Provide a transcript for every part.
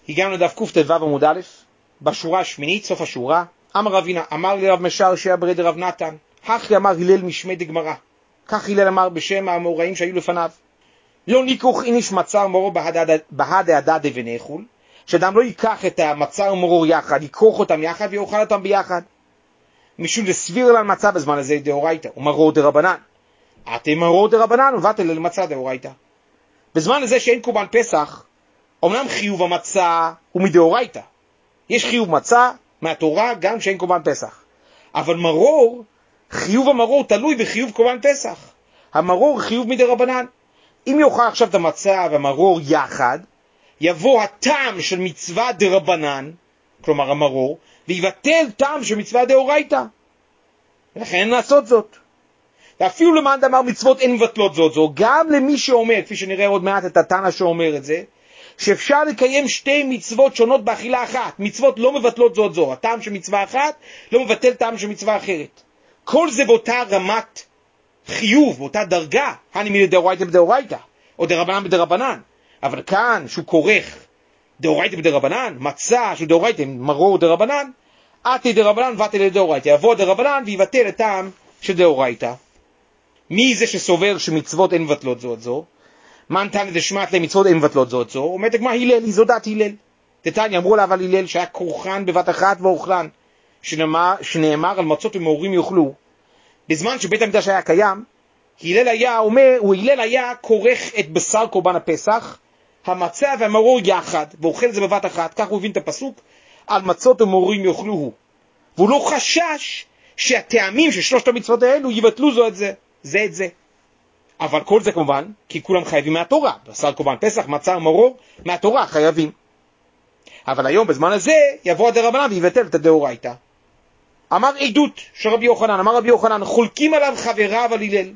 הגענו לדף קט"ו עמוד א', בשורה השמינית, סוף השורה. אמר רבינה, אמר לי רב משאר שיעברי דרב נתן, הכי אמר הלל משמי דגמרא. כך הלל אמר בשם המאורעים שהיו לפניו. לא ניקוך איניש מצר מורו בהדה הדדה ונאכול, שאדם לא ייקח את המצר ומרור יחד, ייקוך אותם יחד ויאכל אותם ביחד. משום דסביר לה מצה בזמן הזה דאורייתא, ומרור דרבנן. אתם מרור דרבנן ובטל למצה דאורייתא. בזמן הזה שאין קורבן פסח, אמנם חיוב המצה הוא מדאורייתא. יש חיוב מצה מהתורה גם שאין קורבן פסח. אבל מרור, חיוב המרור תלוי בחיוב קורבן פסח. המרור חיוב מדרבנן. אם יאכל עכשיו את המצה והמרור יחד, יבוא הטעם של מצווה דרבנן, כלומר המרור, ויבטל טעם של מצווה דאורייתא. ולכן אין לעשות זאת. ואפילו למען דאמר מצוות אין מבטלות זאת זו, גם למי שאומר, כפי שנראה עוד מעט את התנא שאומר את זה, שאפשר לקיים שתי מצוות שונות באכילה אחת. מצוות לא מבטלות זאת זו. הטעם של מצווה אחת לא מבטל טעם של מצווה אחרת. כל זה באותה רמת חיוב, באותה דרגה, הנימי דאורייתא בדאורייתא, או דרבנן בדרבנן. אבל כאן, שהוא כורך דאורייתא בדרבנן, מצה שהוא דאורייתא, מרור דרבנן, אתי דרבנן ובטל לדאורייתא. יבוא דרבנן ויבטל את טעם של דאורייתא. מי זה שסובר שמצוות אין מבטלות זאת זו? מן תנא דשמט למצוות אין מבטלות זאת זו? אומרת הגמרא הלל, היא זו דעת הלל. דתניא אמרו עליו על הלל שהיה כורחן בבת אחת ואוכלן, שנאמר על מצות ומאורים יאכלו. בזמן שבית המקדש היה קיים, הלל היה כורך את בשר קורבן הפסח, המצה והמרור יחד, ואוכל את זה בבת אחת. כך הוא הבין את הפסוק, על מצות ומאורים יאכלו הוא. והוא לא חשש שהטעמים של שלושת המצוות האלו יבטלו זו את זה. אבל כל זה כמובן, כי כולם חייבים מהתורה. בשר קורבן פסח, מצה ומרור, מהתורה חייבים. אבל היום בזמן הזה יבוא הדרבנן ויבטל את הדאורייתא. אמר עדות של רבי יוחנן, אמר רבי יוחנן, חולקים עליו חבריו על הלל.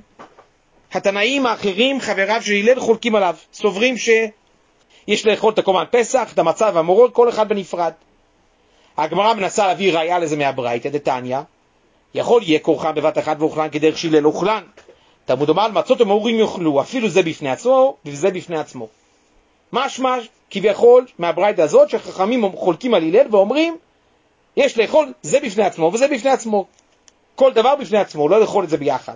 התנאים האחרים, חבריו של הלל, חולקים עליו. סוברים שיש לאכול את הקורבן פסח, את המצה והמרור, כל אחד בנפרד. הגמרא מנסה להביא ראיה לזה מהברייתא דתניא. יכול יהיה כורחן בבת אחת ואוכלן כדרך שהלל אוכלן. תלמוד אומר על מצות ומאורים יאכלו, אפילו זה בפני עצמו וזה בפני עצמו. משמע כביכול מהברייתא הזאת שחכמים חולקים על הלל ואומרים יש לאכול זה בפני עצמו וזה בפני עצמו. כל דבר בפני עצמו, לא לאכול את זה ביחד.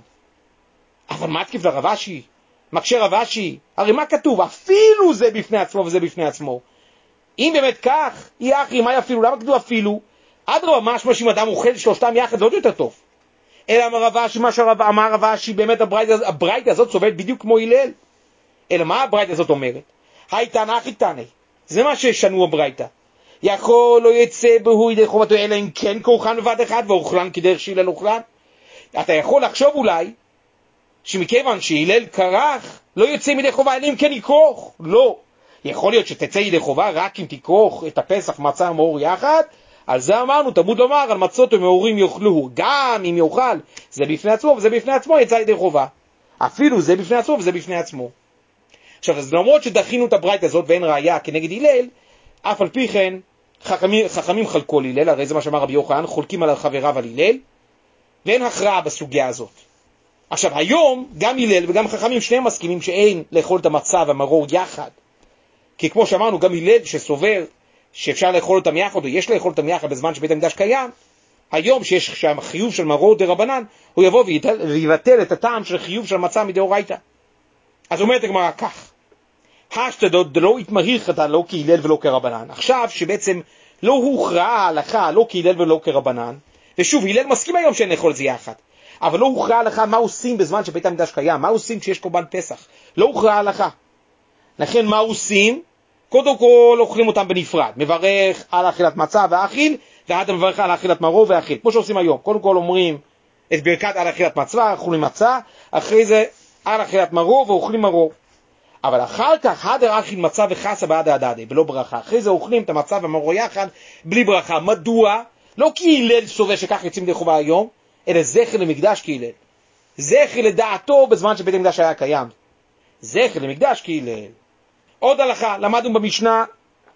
אבל מה תקיף לרב אשי? מקשה רב אשי, הרי מה כתוב? אפילו זה בפני עצמו וזה בפני עצמו. אם באמת כך, יהיה אחי, מה אפילו? למה כתוב אפילו? אדרבה, משמע שאם אדם אוכל שלושתם יחד זה עוד יותר טוב. אלא אמר רב אשי, מה שאמר רב אשי, באמת הברייתא הזאת סובלת בדיוק כמו הלל. אלא מה הברייתא הזאת אומרת? היי תנא אחי תנא. זה מה ששנו הברייתא. יכול לא יצא בהו ידי חובתו, אלא אם כן כורחן בבת אחד ואוכלן כדרך שהלל אוכלן. אתה יכול לחשוב אולי שמכיוון שהלל כרך לא יוצא מידי חובה, אלא אם כן יכרוך. לא. יכול להיות שתצא ידי חובה רק אם תכרוך את הפסח מצה ומאור יחד. על זה אמרנו, תלמוד לומר, על מצות ומאורים יאכלו. גם אם יאכל, זה בפני עצמו וזה בפני עצמו, יצא ידי חובה. אפילו זה בפני עצמו וזה בפני עצמו. עכשיו, אז למרות שדחינו את הברייתא הזאת ואין ראיה כנגד הלל, אף על פי כן, חכמים חלקו על הלל, הרי זה מה שאמר רבי יוחנן, חולקים על חבריו על הלל, ואין הכרעה בסוגיה הזאת. עכשיו, היום, גם הלל וגם חכמים שניהם מסכימים שאין לאכול את המצה והמרור יחד. כי כמו שאמרנו, גם הלל שסובר שאפשר לאכול אותם יחד, או יש לאכול אותם יחד בזמן שבית המקדש קיים, היום שיש שם חיוב של מרור דרבנן, הוא יבוא ויבטל את הטעם של חיוב של מצה מדאורייתא. אז אומרת הגמרא כך, השתדות דלא התמהיכתא לא כהלל ולא כרבנן. עכשיו שבעצם לא הוכרעה ההלכה לא כהלל ולא כרבנן, ושוב הלל מסכים היום שאין לאכול את זה יחד, אבל לא הוכרעה ההלכה מה עושים בזמן שבית המקדש קיים, מה עושים כשיש קורבן פסח, לא הוכרעה ההלכה. לכן מה עושים? קודם כל אוכלים אותם בנפרד, מברך על אכילת מצה ואכיל, ואתה מברך על אכילת מרור ואכיל, כמו שעושים היום. קודם כל אומרים את ברכת על אכילת מצה, אוכלים מצה, אחרי זה על אכילת מרור ואוכלים מרור. אבל אחר כך הדר אכיל מצה וחסה בעדה הדדה, ולא ברכה. אחרי זה אוכלים את המצה והמרור יחד, בלי ברכה. מדוע? לא כי הלל סובר שכך יוצאים די חובה היום, אלא זכר למקדש כהלל. זכר לדעתו בזמן שבית המקדש היה קיים. זכר למקדש כהלל. עוד הלכה, למדנו במשנה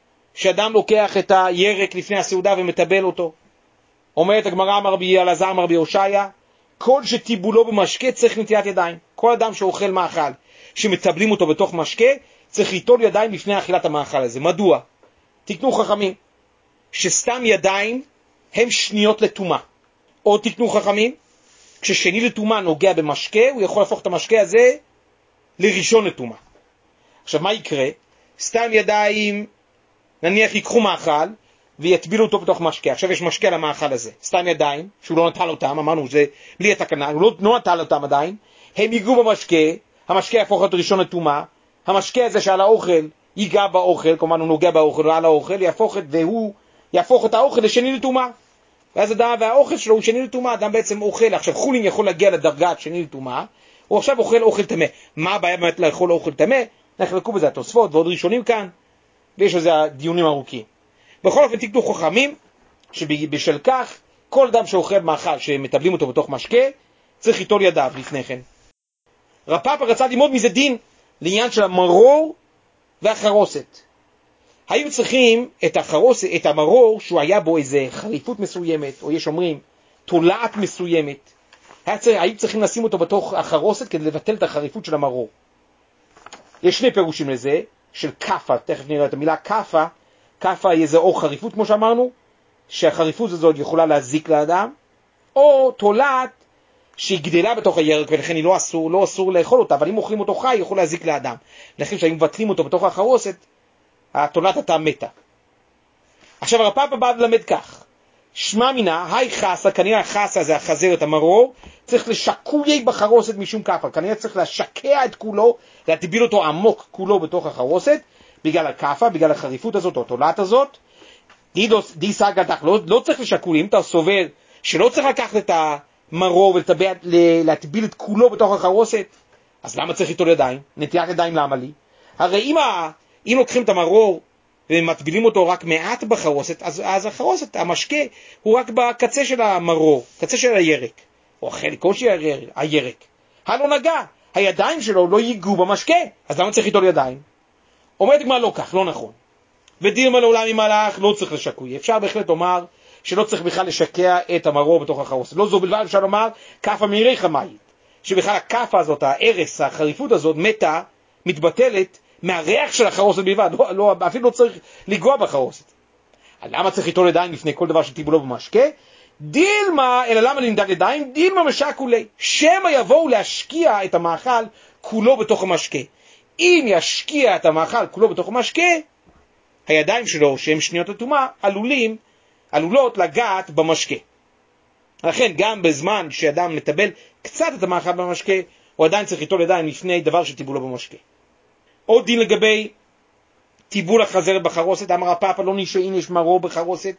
שאדם לוקח את הירק לפני הסעודה ומטבל אותו. אומרת הגמרא, אמר רבי אלעזר אמר רבי הושעיה, כל שטיבולו במשקה צריך נטילת ידיים. כל אדם שאוכל מאכל שמטבלים אותו בתוך משקה צריך ליטול ידיים לפני אכילת המאכל הזה. מדוע? תקנו חכמים, שסתם ידיים הם שניות לטומאה. או תקנו חכמים, כששני לטומאה נוגע במשקה, הוא יכול להפוך את המשקה הזה לראשון לטומאה. עכשיו מה יקרה? סתם ידיים, נניח ייקחו מאכל, ויטבילו אותו בתוך משקה. עכשיו יש משקה למאכל הזה. סתם ידיים, שהוא לא נטל אותם, אמרנו, זה בלי התקנה, הוא לא נטל אותם עדיין, הם ייגעו במשקה, המשקה יהפוך להיות ראשון לטומאה, המשקה הזה שעל האוכל ייגע באוכל, כלומר הוא נוגע באוכל, על האוכל, והוא יהפוך את האוכל לשני לטומאה. ואז אדם והאוכל שלו הוא שני לטומאה, אדם בעצם אוכל. עכשיו חולין יכול להגיע לדרגת שני לטומאה, הוא עכשיו אוכל אוכל טמא. מה הבעיה באמת לאכול אוכל טמא? נחלקו בזה התוספות ועוד ראשונים כאן, ויש לזה דיונים ארוכים. בכל אופן תקנו חכמים, שבשל כך כל אדם שאוכל מאכל שמטבלים אותו בתוך משקה, צריך ליטול ידיו לפני כן. רב פאפא רצה ללמוד מזה דין לעניין של המרור והחרוסת. היו צריכים את המרור שהוא היה בו איזה חריפות מסוימת, או יש אומרים תולעת מסוימת, היו צריכים לשים אותו בתוך החרוסת כדי לבטל את החריפות של המרור. יש שני פירושים לזה, של קפה, תכף נראה את המילה קפה, קפה היא איזה או חריפות כמו שאמרנו, שהחריפות הזאת יכולה להזיק לאדם, או תולעת שהיא גדלה בתוך הירק ולכן היא לא אסור לאכול אותה, אבל אם אוכלים אותו חי יכול להזיק לאדם. לכן כשאם מבטלים אותו בתוך החרוסת, התולעת הייתה מתה. עכשיו הרב פאפא בא ללמד כך, שמע מינה, היי חסה, כנראה החסה זה החזרת המרור, צריך לשקויי בחרוסת משום כפה, כנראה צריך לשקע את כולו, להטביל אותו עמוק כולו בתוך החרוסת, בגלל הכפה, בגלל החריפות הזאת או התולעת הזאת. די סגדך, לא צריך לשקול, אם אתה סובר שלא צריך לקחת את המרור ולהטביל את כולו בתוך החרוסת, אז למה צריך ליטול ידיים? נטיית ידיים למה לי? הרי אם לוקחים את המרור ומטבילים אותו רק מעט בחרוסת, אז החרוסת, המשקה, הוא רק בקצה של המרור, קצה של הירק, או חלקו של הירק. הלא נגע, הידיים שלו לא ייגעו במשקה, אז למה צריך ליטול ידיים? אומרת גמרא לא כך, לא נכון. ודילמה לעולם עם מלאך לא צריך לשקוי. אפשר בהחלט לומר שלא צריך בכלל לשקע את המרור בתוך החרוסת. לא זו בלבד, אפשר לומר כפה מיריך מאית, שבכלל הכפה הזאת, הערס, החריפות הזאת, מתה, מתבטלת מהריח של החרוסת בלבד, אפילו לא צריך לגוע בחרוסת. למה צריך ליטול ידיים לפני כל דבר שטיבולו במשקה? דילמה, אלא למה לנדד ידיים? דילמה משקולי, שמא יבואו להשקיע את המאכל כולו בתוך המשקה. אם ישקיע את המאכל כולו בתוך המשקה, הידיים שלו, שהן שניות לטומאה, עלולות לגעת במשקה. לכן גם בזמן שאדם מטבל קצת את המאכל במשקה, הוא עדיין צריך ליטול ידיים לפני דבר שטיבולו במשקה. עוד דין לגבי טיבול החזרת בחרוסת, אמר הפאפא לא נשאין יש מרור בחרוסת.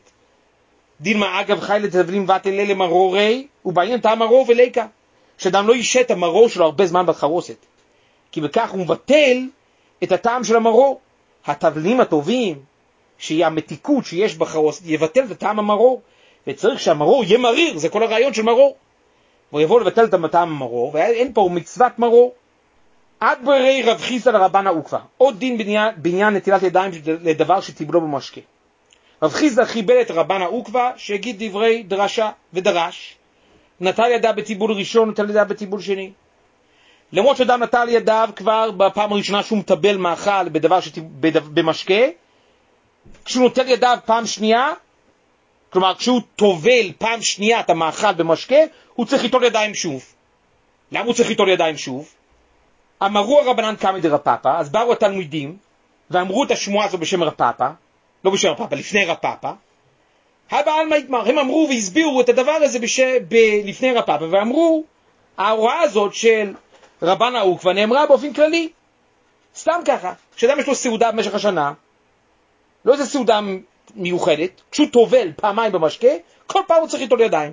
דין מה אגב חי לטבלים ותלה למרורי, ובעניין טעם מרור וליקה, שאדם לא יישת את המרור שלו הרבה זמן בחרוסת, כי בכך הוא מבטל את הטעם של המרור. הטבלים הטובים, שהיא המתיקות שיש בחרוסת, יבטל את הטעם המרור, וצריך שהמרור יהיה מריר, זה כל הרעיון של מרור. והוא יבוא לבטל את הטעם המרור, ואין פה מצוות מרור. עד ברי רב חיסדא לרבנא עוקבא, עוד דין בעניין נטילת ידיים לדבר שטיבולו במשקה. רב חיסדא חיבל את רבנא עוקבא שהגיד דברי דרשה ודרש, נטל ידיו בטיבול ראשון, נטל ידיו בטיבול שני. למרות שאדם נטל ידיו כבר בפעם הראשונה שהוא מטבל מאכל במשקה, כשהוא נוטל ידיו פעם שנייה, כלומר כשהוא טובל פעם שנייה את המאכל במשקה, הוא צריך ליטול ידיים שוב. למה הוא צריך ליטול ידיים שוב? אמרו הרבנן קמא דרב פאפא, אז באו התלמידים ואמרו את השמועה הזו בשם רב פאפא, לא בשם רב פאפא, לפני רב פאפא. הבעל מה יתמר, הם אמרו והסבירו את הדבר הזה לפני רב פאפא, ואמרו, ההוראה הזאת של רבנא עוקבא נאמרה באופן כללי, סתם ככה, כשאדם יש לו סעודה במשך השנה, לא איזה סעודה מיוחדת, כשהוא טובל פעמיים במשקה, כל פעם הוא צריך ליטול ידיים.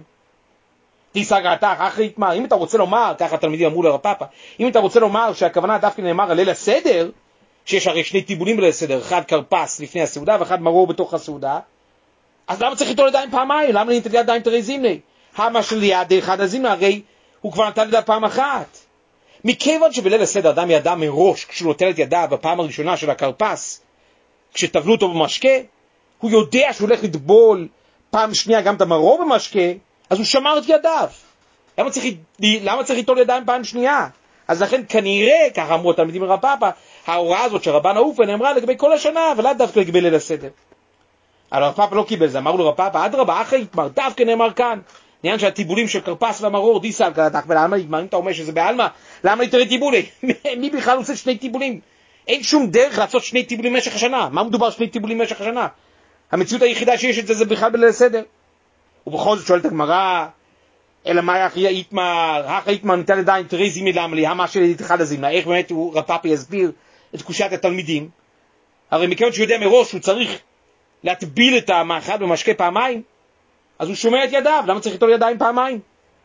תיסגרתך, אחרי יתמר, אם אתה רוצה לומר, ככה התלמידים אמרו לרב פאפא, אם אתה רוצה לומר שהכוונה דווקא נאמר על ליל הסדר, שיש הרי שני טיבולים בליל הסדר, אחד קרפס לפני הסעודה ואחד מרור בתוך הסעודה, אז למה צריך ליטול ידיים פעמיים? למה לנטל ידיים תרי זימני? המה של יד אחד הזימנה, הרי הוא כבר נטל ידיו פעם אחת. מכיוון שבליל הסדר אדם ידע מראש, כשהוא נוטל את ידיו בפעם הראשונה של הקרפס, כשטבלו אותו במשקה, הוא יודע שהוא הולך לטבול פעם שנייה גם את המרור במשקה, אז הוא שמר את ידיו. למה צריך ליטול ידיים פעם שנייה? אז לכן כנראה, ככה אמרו התלמידים לרב פאפא, ההוראה הזאת של רבנא עוקבא נאמרה לגבי כל השנה, ולא דווקא לגבי ליל הסדר. אבל רב פאפא לא קיבל זה, אמר לו רב פאפא, אדרבה, אחי יתמר, דווקא נאמר כאן, עניין שהטיבולים של קרפס והמרור, דיסה על כלתך, ולמה יתמר, אם אתה אומר שזה בעלמא, למה יתראה טיבולי? מי בכלל עושה שני טיבולים? אין שום דרך לעשות שני טיבולים במשך השנה. מה מדובר שני טיבולים במשך השנה? המציאות היחידה שיש את זה בכלל בליל הסדר. ובכל זאת שואלת הגמרא, אלא מה אחי יתמר ניתן לדין תריזי מלמלי, המה שלי אחד הזימנה, איך באמת רב פאפא יסביר את קושיית התלמידים? הרי מכיוון שהוא יודע מראש שהוא צריך להטביל את המאכל במשקה פעמיים, אז הוא שומע את ידיו, למה צריך ליטול ידיים פעמיים?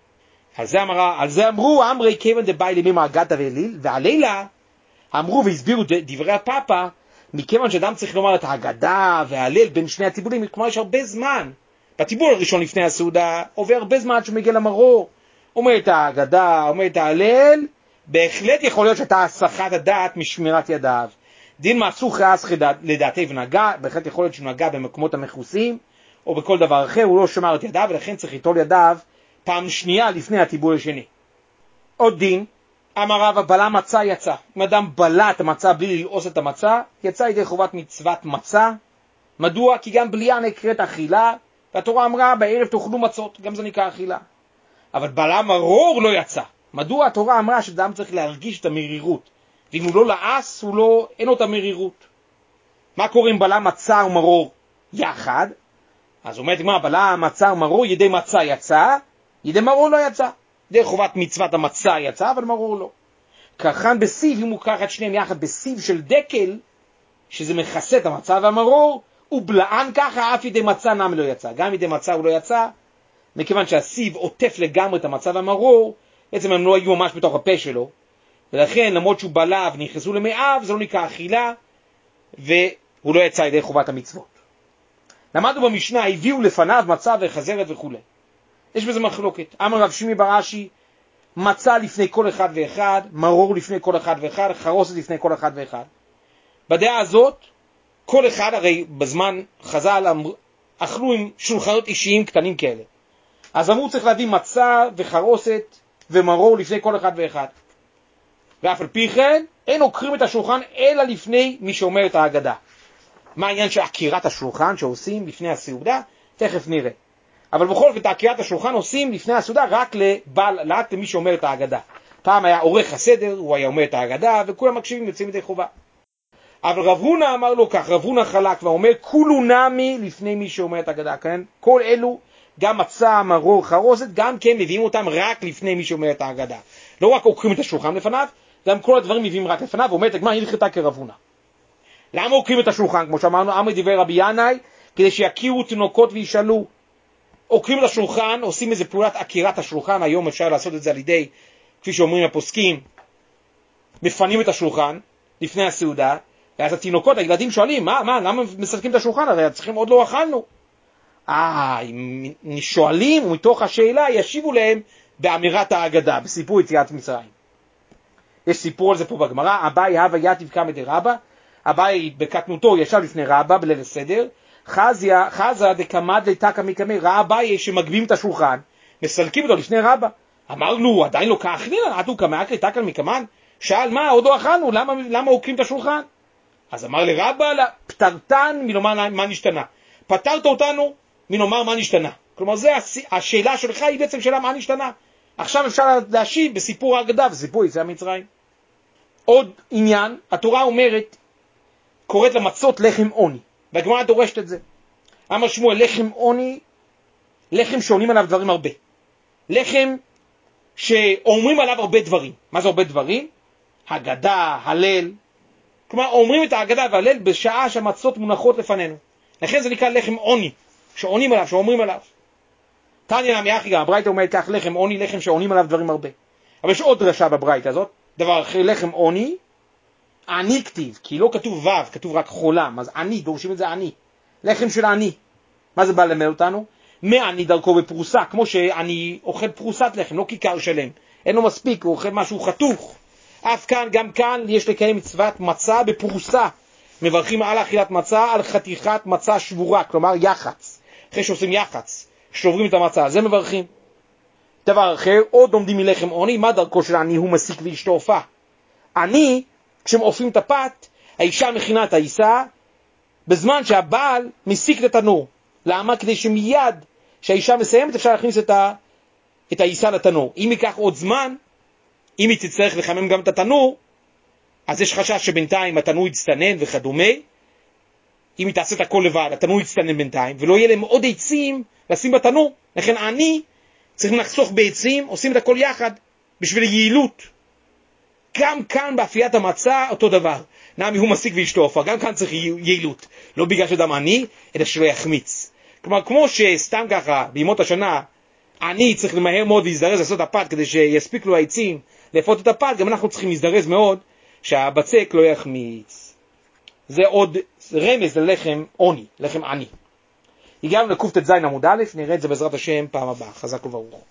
על זה אמרו, אמרי כיוון דבאי לימי מאגדה ואליל, והלילה אמרו והסבירו דברי הפאפא, מכיוון שאדם צריך לומר את ההגדה והליל בין שני הטיבולים, כלומר יש הרבה זמן. בטיבול הראשון לפני הסעודה, עובר הרבה זמן עד שמגיע למרור, אומר את ההגדה, אומר את ההלל, בהחלט יכול להיות שאתה הסחת הדעת משמירת ידיו. דין מעשו חייס לדעתי ונגע, בהחלט יכול להיות שהוא נגע במקומות המכוסים, או בכל דבר אחר, הוא לא שמר את ידיו, ולכן צריך ליטול ידיו פעם שנייה לפני הטיבול השני. עוד דין, אמר רבא בלע מצה יצא. אם אדם בלע את המצה בלי ללעוס את המצה, יצא ידי חובת מצוות מצה. מדוע? כי גם בליעה נקראת אכילה, והתורה אמרה בערב תאכלו מצות, גם זה נקרא אכילה. אבל בלע מרור לא יצא. מדוע? התורה אמרה שאדם צריך להרגיש את המרירות, ואם הוא לא לעס, אין לו את המרירות. מה קורה אם בלע מצה ומרור יחד? אז אומרת מה, בלע מצה ומרור, ידי מצה יצא, ידי מרור לא יצא. ידי חובת מצוות המצה יצא, אבל מרור לא. כרחן בסיב, אם הוא קח את שניהם יחד בסיב של דקל, שזה מכסה את המצה והמרור, הוא בלען ככה, אף ידי מצה נם לא יצא. גם ידי מצה הוא לא יצא, מכיוון שהסיב עוטף לגמרי את המצה והמרור, בעצם הם לא היו ממש בתוך הפה שלו, ולכן למרות שהוא בלע ונכנסו למאיו, זה לא נקרא אכילה, והוא לא יצא ידי חובת המצוות. למדנו במשנה, הביאו לפניו מצה וחזרת וכו'. יש בזה מחלוקת. אמר רב שמעי בר אשי, מצה לפני כל אחד ואחד, מרור לפני כל אחד ואחד, חרוסת לפני כל אחד ואחד. בדעה הזאת, כל אחד הרי בזמן חז"ל אכלו עם שולחנות אישיים קטנים כאלה. אז אמרו צריך להביא מצה וחרוסת ומרור לפני כל אחד ואחד. ואף על פי כן, אין עוקרים את השולחן אלא לפני מי שאומר את ההגדה. מה העניין של עקירת השולחן שעושים לפני הסעודה? תכף נראה. אבל בכל זאת, עקירת השולחן עושים לפני הסעודה רק למי שאומר את ההגדה. פעם היה עורך הסדר, הוא היה אומר את ההגדה, וכולם מקשיבים יוצאים ידי חובה. אבל רב הונא אמר לו כך, רב הונא חלק ואומר, כולו נמי לפני מי שאומר את ההגדה, כן? כל אלו, גם מצה, מרור, חרוסת, גם כן מביאים אותם רק לפני מי שאומר את ההגדה. לא רק עוקרים את השולחן לפניו, גם כל הדברים מביאים רק לפניו, ואומרת הגמרא הלכתה כרב הונא. למה עוקרים את השולחן? כמו שאמרנו, אמר דברי רבי ינאי, כדי שיכירו תינוקות וישאלו. עוקרים את השולחן, עושים איזה פעולת עקירת השולחן, היום אפשר לעשות את זה על ידי, כפי שאומרים הפוסקים, מפנים את השולחן לפני הסעודה, ואז התינוקות, הילדים שואלים, למה מסלקים את השולחן? הרי צריכים, עוד לא אכלנו. אם שואלים, ומתוך השאלה ישיבו להם באמירת ההגדה, בסיפור יציאת מצרים. יש סיפור על זה פה בגמרא, אביי הווה יתיב קמא דרבא, אביי בקטנותו ישב לפני רבא בליל הסדר, חזה דקמד לתקא מקמא, ראה אביי שמגבים את השולחן, מסלקים אותו לפני רבא. אמר לו, עדיין לא כאכלינן, עתו קמאקלי תקא מקמן? שאל מה, עוד לא אכלנו, למה עוקרים את השולחן? אז אמר לרבא, פטרתן מלומר מה נשתנה. פטרת אותנו מלומר מה נשתנה. כלומר, השאלה שלך היא בעצם שאלה מה נשתנה. עכשיו אפשר להשיב בסיפור ההגדה, בסיפור יציאת מצרים. עוד עניין, התורה אומרת, קוראת למצות לחם עוני. והגמרא דורשת את זה. אמר שמואל, לחם עוני, לחם שעונים עליו דברים הרבה. לחם שאומרים עליו הרבה דברים. מה זה הרבה דברים? הגדה, הלל. כלומר, אומרים את ההגדה והלל בשעה שהמצות מונחות לפנינו. לכן זה נקרא לחם עוני, שעונים עליו, שאומרים עליו. תניא נמי אחי, גם הברייתא אומרת כך, לחם עוני, לחם שעונים עליו דברים הרבה. אבל יש עוד דרשה בברייתא הזאת, דבר אחרי לחם עוני, עני כתיב, כי לא כתוב וו, כתוב רק חולם, אז עני, דורשים את זה עני. לחם של עני. מה זה בא למד אותנו? מעני דרכו בפרוסה, כמו שאני אוכל פרוסת לחם, לא כיכר שלם. אין לו מספיק, הוא אוכל משהו חתוך. אף כאן, גם כאן, יש לקיים מצוות מצה בפרוסה. מברכים על אכילת מצה, על חתיכת מצה שבורה, כלומר יחץ. אחרי שעושים יחץ, שוברים את המצה, זה מברכים. דבר אחר, עוד עומדים מלחם עוני, מה דרכו של עני? הוא מסיק ואשתו עופה. עני, כשהם עופים את הפת, האישה מכינה את העיסה, בזמן שהבעל מסיק את התנור. למה? כדי שמיד שהאישה מסיימת אפשר להכניס את העיסה לתנור. אם ייקח עוד זמן, אם היא תצטרך לחמם גם את התנור, אז יש חשש שבינתיים התנור יצטנן וכדומה. אם היא תעשה את הכל לבד, התנור יצטנן בינתיים, ולא יהיה להם עוד עצים לשים בתנור. לכן אני צריכים לחסוך בעצים, עושים את הכל יחד, בשביל יעילות. גם כאן באפיית המצה אותו דבר. נעמי הוא מסיק ואשתו עופר, גם כאן צריך יעילות. לא בגלל שדם עני, אלא שלא יחמיץ. כלומר, כמו שסתם ככה, בימות השנה, אני צריך למהר מאוד להזדרז לעשות הפת, כדי שיספיק לו העצים לאפות את הפת, גם אנחנו צריכים להזדרז מאוד, שהבצק לא יחמיץ. זה עוד רמז ללחם עוני, לחם עני. הגענו לקט"ז עמוד א', נראה את זה בעזרת השם פעם הבאה. חזק וברוך.